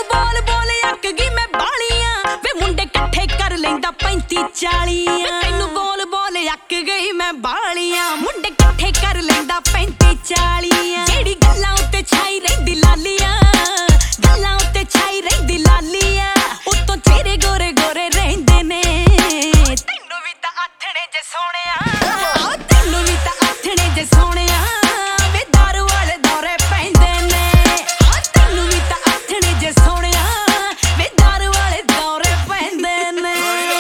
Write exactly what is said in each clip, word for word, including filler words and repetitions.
ਤੈਨੂੰ ਬੋਲ ਬੋਲ ਅੱਕ ਗਈ ਮੈਂ ਬਾਲੀਆਂ ਵੇ ਮੁੰਡੇ ਇਕੱਠੇ ਕਰ ਲੈਂਦਾ ਪੈਂਤੀ ਚਾਲੀਆਂ ਤੈਨੂੰ ਬੋਲ ਬੋਲ ਅੱਕ ਗਈ ਮੈਂ ਬਾਲੀਆਂ ਮੁੰਡੇ ਇਕੱਠੇ ਕਰ ਲੈਂਦਾ ਪੈਂਤੀ ਚਾਲੀਆਂ ਜਿਹੜੀ ਗੱਲਾਂ ਉੱਤੇ ਛਾਈ ਰਹਿੰਦੀ ਲਾਲੀਆਂ ਗੱਲਾਂ ਉੱਤੇ ਛਾਈ ਰਹਿੰਦੀ ਲਾਲੀਆਂ ਉੱਤੋਂ ਚਿਹਰੇ ਗੋਰੇ ਗੋਰੇ ਰਹਿੰਦੇ ਨੇ ਤੈਨੂੰ ਵੀ ਤਾਂ ਆਥਣੇ ਜੇ ਸੋਹਣਿਆ ਆ ਤੈਨੂੰ ਵੀ ਤਾਂ ਆਥਣੇ ਜੇ ਸੋਹਣਿਆ ਵੇ ਦਾਰੂ ਵਾਲੇ ਦੌਰੇ ਪੈਂਦੇ ਨੇ ਆ ਤੈਨੂੰ ਵੀ ਤਾਂ ਆਥਣੇ ਜੇ ਸੋਹਣਿਆ ਵੇ ਦਾਰੂ ਵਾਲੇ ਦੌਰੇ ਪੈਂਦੇ ਨੇ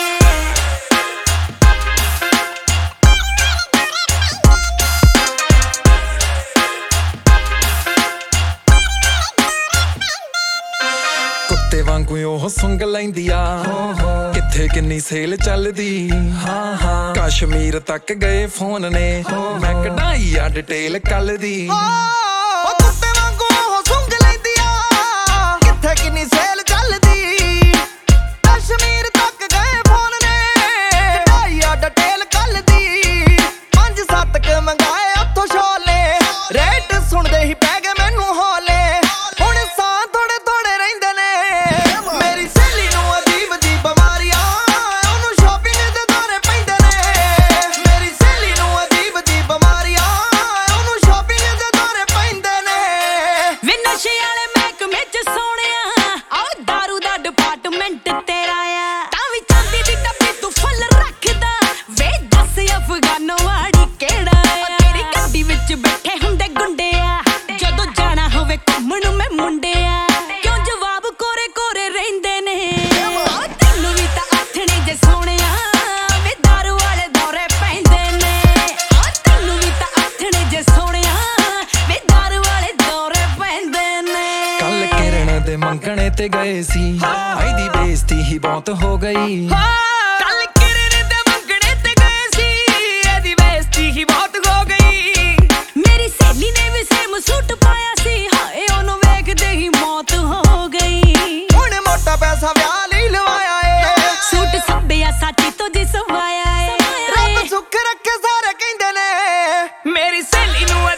ਕੁੱਤੇ ਵਾਂਗੂ ਉਹ ਸੁੰਘ ਲੈਂਦੀ ਆ ਕਿੱਥੇ ਕਿੰਨੀ ਸੇਲ ਚੱਲਦੀ ਹਾਂ ਹਾਂ ਕਸ਼ਮੀਰ ਤੱਕ ਗਏ ਫੋਨ ਨੇ ਮੈਂ ਕਢਾਈ ਆ ਡਿਟੇਲ ਕੱਲ ਦੀ ਉਹ ਕੁੱਤੇ ਵਾਂਗੂ ਉਹ ਸੁੰਘ ਲੈਂਦੀ ਆ ਕਿੱਥੇ ਕਿੰਨੀ ਸੇਲ ਚੱਲਦੀ ਕਸ਼ਮੀਰ ਤੱਕ ਗਏ ਫੋਨ ਨੇ ਕਢਾਈ ਆ ਡਿਟੇਲ ਕੱਲ ਦੀ ਪੰਜ ਸੱਤ ਕ ਮੰਗਾਏ ਉੱਥੋਂ ਛੋਲੇ ਰੇਟ ਸੁਣਦੇ ਹੀ ਪੈ ਗਏ ਮੈਨੂੰ ਹੌਲੇ ਹੁਣ ਸਾਹ ਥੋੜੇ ਥੋੜੇ ਰਹਿੰਦੇ ਨੇ ਮੇਰੀ ਸਹੇਲੀ ਨੂੰ ਅਜੀਬ ਜੀ ਬਿਮਾਰੀ ਆ ਉਹਨੂੰ ਸ਼ਾਪਿੰਗ ਦੇ ਦੌਰੇ ਪੈਂਦੇ ਨੇ ਮੇਰੀ ਸਹੇਲੀ ਨੂੰ ਅਜੀਬ ਜੀ ਬਿਮਾਰੀ ਆ ਉਹਨੂੰ ਸ਼ਾਪਿੰਗ ਦੇ ਦੌਰੇ ਪੈਂਦੇ ਨੇ ਵੇ ਨਸ਼ੇ ਵਾਲੇ ਮਹਿਕਮੇ ਚ ਸੋਹਣਿਆ ਆਹ ਦਾਰੂ ਦਾ ਡਿਪਾਰਟਮੈਂਟ ਤੇਰਾ ਆ ਤਾਂ ਵੀ ਚਾਂਦੀ ਦੀ ਡੱਬੀ ਤੂੰ ਫੁੱਲ ਰੱਖਦਾ ਵੇ ਦੱਸ ਅਫਗਾਨੋ ਵਾੜੀ ਕਿਹੜਾ ਆ ਤੇਰੀ ਗੱਡੀ ਵਿੱਚ ਬੈਠੇ ਹੁੰਦੇ ਗੁੰਡੇ ਆ ਜਦੋਂ ਜਾਣਾ ਹੋਵੇ ਘੁੰਮਣ ਮੈਂ ਮੁੰਡੇ ਆ ਕਿਉਂ ਜਵਾਬ ਕੋਰੇ ਕੋਰੇ ਰਹਿੰਦੇ ਨੇ ਆਹ ਤੈਨੂੰ ਵੀ ਤਾਂ ਆਥਣੇ ਜੇ ਸੋਹਣਿਆ ਵੇ ਦਾਰੂ ਵਾਲੇ ਦੌਰੇ ਪੈਂਦੇ ਨੇ ਆਹ ਤੈਨੂੰ ਵੀ ਤਾਂ ਆਥਣੇ ਜੇ ਸੋਹਣਿਆ ਵੇ ਦਾਰੂ ਵਾਲੇ ਦੌਰੇ ਪੈਂਦੇ ਨੇ ਕੱਲ ਕਿਰਨ ਦੇ ਮੰਗਣੇ ਤੇ ਗਏ ਸੀ ਇਹਦੀ ਬੇਇੱਜ਼ਤੀ ਹੀ ਬਹੁਤ ਹੋ ਗਈ ਕੱਲ ਕਿਰਨ ਦੇ ਮੰਗਣੇ ਤੇ ਗਏ ਸੀ ਇਹਦੀ ਬੇਇੱਜ਼ਤੀ ਹੀ ਬਹੁਤ ਹੋ ਗਈ ਮੇਰੀ ਸਹੇਲੀ ਨੇ ਵੀ ਸੇਮ ਸੂਟ ਪਾਇਆ ਸੀ ਹਾਏ ਉਹਨੂੰ ਵੇਖਦੇ ਹੀ ਮੌਤ ਹੋ ਗਈ ਹੁਣ ਮੋਟਾ ਪੈਸਾ ਵਿਆਹ ਲਈ ਲਵਾਇਆ ਏ ਸੂਟ ਸੱਬਿਆ ਸਾਚੀ ਤੋਂ ਜੀ ਸਵਾਇਆ ਏ ਰੱਬ ਸੁੱਖ ਰੱਖੇ ਸਾਰੇ ਕਹਿੰਦੇ ਨੇ ਮੇਰੀ ਸਹੇਲੀ ਨੂੰ